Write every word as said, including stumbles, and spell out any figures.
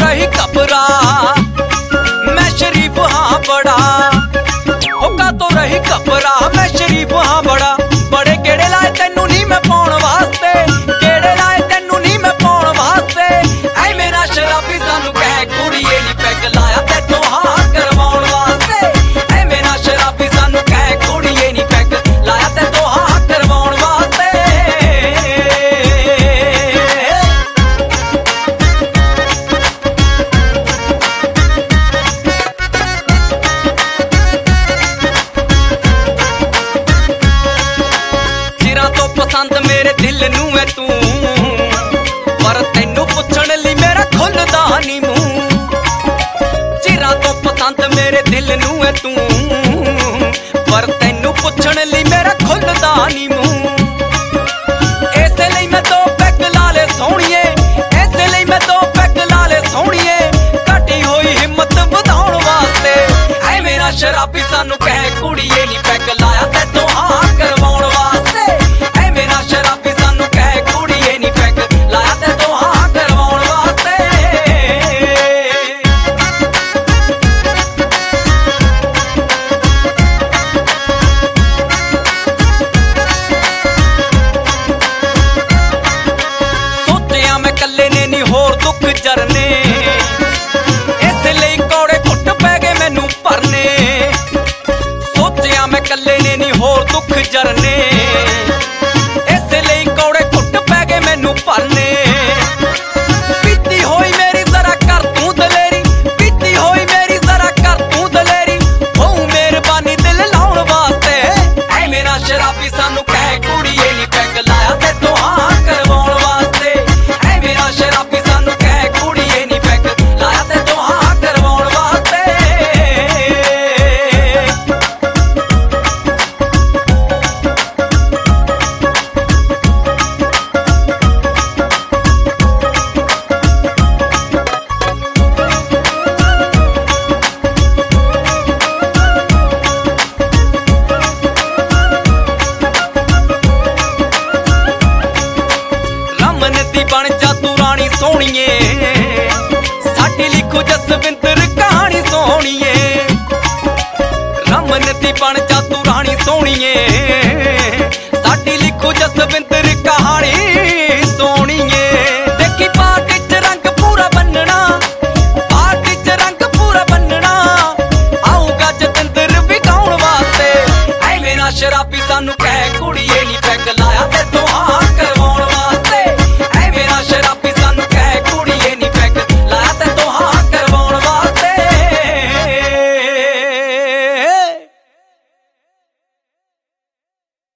रही घबरा मैं शरीफ हाँ बड़ा, होगा तो रही घबरा मैं शरीफ हाँ बड़ा। बड़े गेड़े लाए तेनू नी मैं पाउण वास्ते, गेड़े लाए तेनू नी मैं पाउण वास्ते। ऐ मेरा शराबी सानू कह कुड़िए नी पैग लाया तैथों हाँ करवाउण वास्ते। ऐ मेरा शराबी सानू कह कुड़िए नी पैग लाया तैथों हाँ करवाउण वास्ते। पसंद मेरे दिल नू है तू, पर तैनू पुछण लई मेरा खुलदा नी मूंह। चिरां तो पसंद मेरे दिल नू है तू, पर तैनू पुछण लई मेरा खुलदा नी मूंह। इसे लई मैं दो पैग ला ले सोहणीए, इसे लई मैं दो पैग ला ले सोहणीए। घटी होई हिम्मत वधाउण वास्ते। ऐ मेरा शराबी सानू कह कुड़िए नी पैग लाया तैथों हाँ करवाउण वास्ते। दुख जरने इस लई कौड़े घुट पै गए मैनू भरने। सोचिया मैं कल्ले ने नी होर दुख जरने, इस लई कौड़े घुट पै गए मैनू भरने। पीती होई मेरी जरा कर तू दलेरी, पीती होई मेरी जरा कर तू दलेरी। होऊ मेहरबानी दिल लाउण वास्ते। ऐ मेरा शराबी सानू कह कुड़िए नी पैग लाया तैथों हाँ करवाउण वास्ते। ऐ मेरा शराबी बन जा तू रानी सोहणीए, साडी लिखो जसविंदर कहानी सोहणीए। रमन दी बन जा तू रानी सोहणीए, साडी लिखो जसविंदर कहानी।